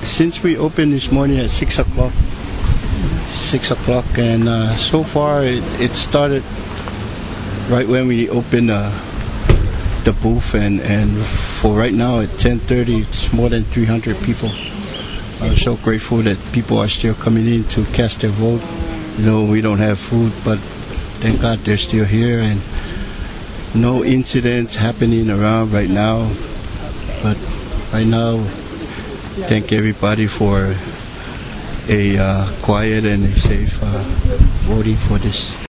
since we opened this morning at 6 o'clock. 6 o'clock, and so far it started right when we opened the booth, and for right now at 10:30 it's more than 300 people. I'm so grateful that people are still coming in to cast their vote. You know, we don't have food, but thank God they're still here, and no incidents happening around right now. But right now, thank everybody for a quiet and a safe voting for this.